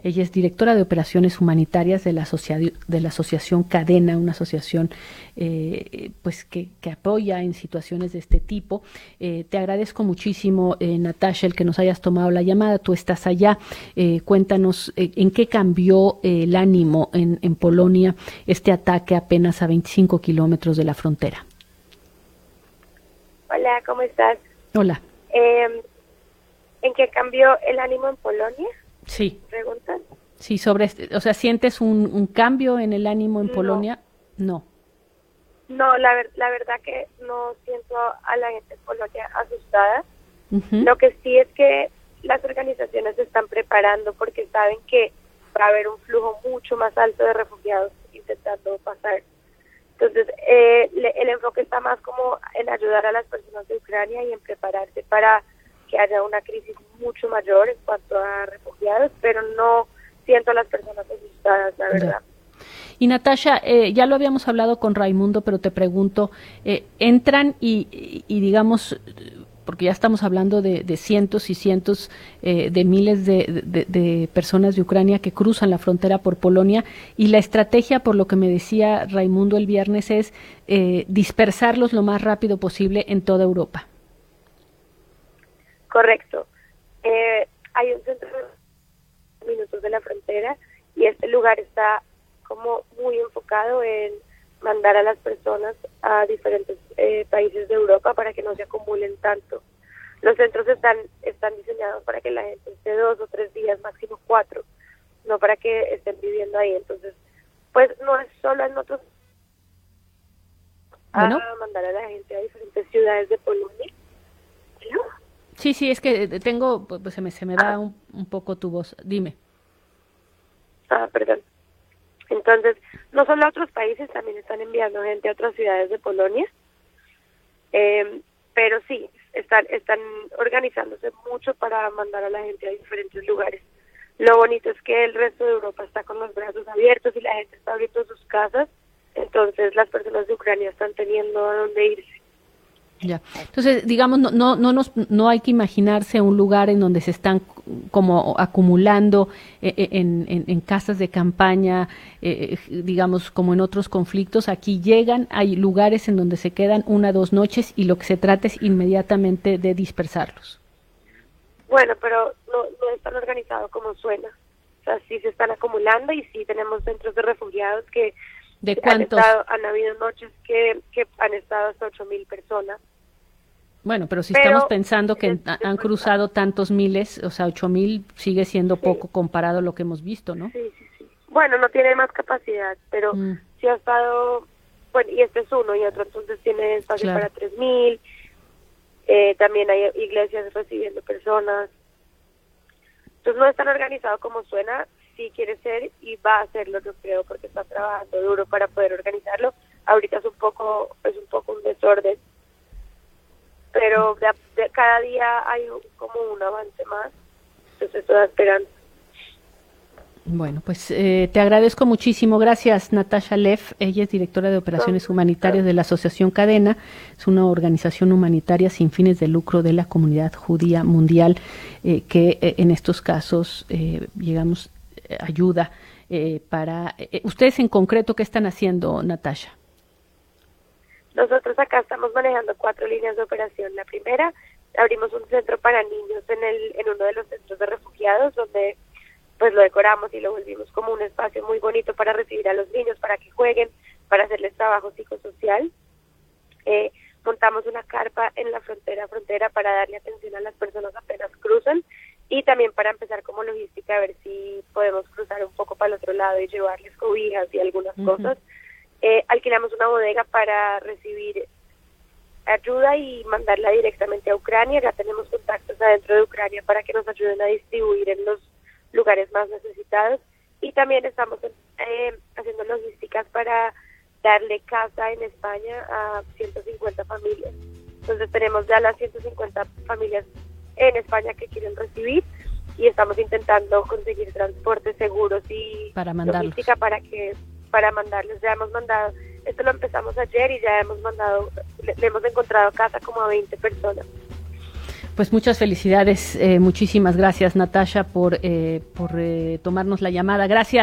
Ella es directora de Operaciones Humanitarias de la Asociación Cadena, una asociación pues que apoya en situaciones de este tipo. Te agradezco muchísimo, Natasha, el que nos hayas tomado la llamada. Tú estás allá. Cuéntanos en qué cambió el ánimo en Polonia este ataque apenas a 25 kilómetros de la frontera. Hola, ¿cómo estás? Hola. ¿En qué cambió el ánimo en Polonia? Sí. ¿Preguntan? Sí, o sea, ¿sientes un cambio en el ánimo en Polonia? No. No, la verdad que no siento a la gente en Polonia asustada. Uh-huh. Lo que sí es que las organizaciones se están preparando porque saben que va a haber un flujo mucho más alto de refugiados intentando pasar. Entonces, el enfoque está más como en ayudar a las personas de Ucrania y en prepararse para que haya una crisis mucho mayor en cuanto a refugiados, pero no siento a las personas asustadas, la verdad. Y Natasha, ya lo habíamos hablado con Raimundo, pero te pregunto, entran y digamos, porque ya estamos hablando de cientos y cientos de miles de personas de Ucrania que cruzan la frontera por Polonia, y la estrategia, por lo que me decía Raimundo el viernes, es dispersarlos lo más rápido posible en toda Europa. Correcto. Hay un centro de minutos de la frontera y este lugar está como muy enfocado en mandar a las personas a diferentes países de Europa para que no se acumulen tanto. Los centros están diseñados para que la gente esté 2 o 3 días, máximo 4, no para que estén viviendo ahí. Entonces, pues no es solo en otros ¿Bueno? a mandar a la gente a diferentes ciudades de Polonia. ¿No? Sí, es que tengo, pues se me va un poco tu voz. Dime. Perdón. Entonces, no solo a otros países, también están enviando gente a otras ciudades de Polonia, pero sí, están organizándose mucho para mandar a la gente a diferentes lugares. Lo bonito es que el resto de Europa está con los brazos abiertos y la gente está abriendo sus casas, entonces las personas de Ucrania están teniendo a dónde irse. Ya. Entonces, digamos, no hay que imaginarse un lugar en donde se están como acumulando en casas de campaña, digamos, como en otros conflictos. Aquí llegan, hay lugares en donde se quedan 1 o 2 noches y lo que se trata es inmediatamente de dispersarlos. Bueno, pero no es tan organizado como suena. O sea, sí se están acumulando y sí tenemos centros de refugiados que ¿de cuántos? Han habido noches que han estado hasta 8,000 personas. Bueno, pero si estamos pensando que han cruzado tantos miles, o sea, 8,000 sigue siendo poco comparado a lo que hemos visto, ¿no? Sí. Bueno, no tiene más capacidad, pero sí ha estado, bueno, y este es uno y otro, entonces tiene espacio para 3,000. También hay iglesias recibiendo personas. Entonces no es tan organizado como suena. Sí quiere ser y va a hacerlo, yo creo, porque está trabajando duro para poder organizarlo. Ahorita es un poco un desorden, pero de cada día hay como un avance más, entonces estoy esperando. Bueno, pues te agradezco muchísimo. Gracias, Natasha Lev. Ella es directora de Operaciones Humanitarias de la Asociación Cadena. Es una organización humanitaria sin fines de lucro de la comunidad judía mundial que en estos casos, ayuda para... ¿Ustedes en concreto qué están haciendo, Natasha? Nosotros acá estamos manejando 4 líneas de operación. La primera, abrimos un centro para niños en uno de los centros de refugiados, donde pues lo decoramos y lo volvimos como un espacio muy bonito para recibir a los niños, para que jueguen, para hacerles trabajo psicosocial. Montamos una carpa en la frontera para darle atención a las personas apenas cruzan y también para empezar como logística a ver si podemos cruzar un poco para el otro lado y llevarles cobijas y algunas cosas. Alquilamos una bodega para recibir ayuda y mandarla directamente a Ucrania. Ya tenemos contactos adentro de Ucrania para que nos ayuden a distribuir en los lugares más necesitados. Y también estamos haciendo logísticas para darle casa en España a 150 familias. Entonces tenemos ya las 150 familias en España que quieren recibir y estamos intentando conseguir transportes seguros y logística para mandarlos. Ya hemos mandado, esto lo empezamos ayer y ya le hemos encontrado casa como a 20 personas. Pues muchas felicidades, muchísimas gracias, Natasha, por tomarnos la llamada. Gracias.